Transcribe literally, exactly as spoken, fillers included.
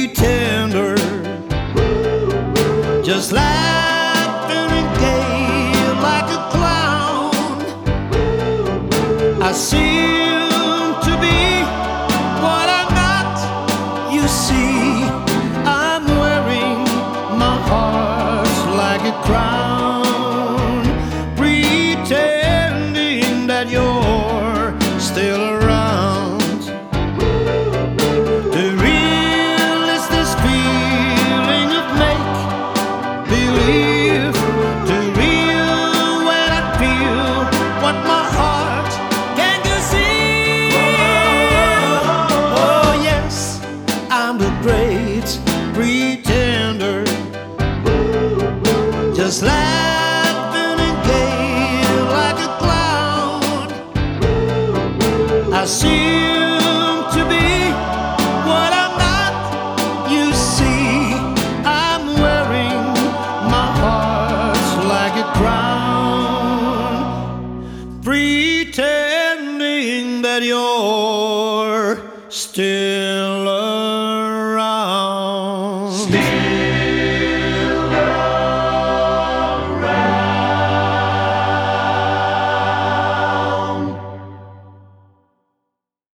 pretender, just laughing and gay like a clown. I seem to be what I'm not. You see, I'm wearing my heart like a crown, pretending that you're still around. The real is this feeling of make believe. The real when I feel what my heart can conceive. Oh yes, I'm the great pretender, just laughing and gay like a clown. I seem to be what I'm not. You see, I'm wearing my heart like a crown, pretending that you're still around.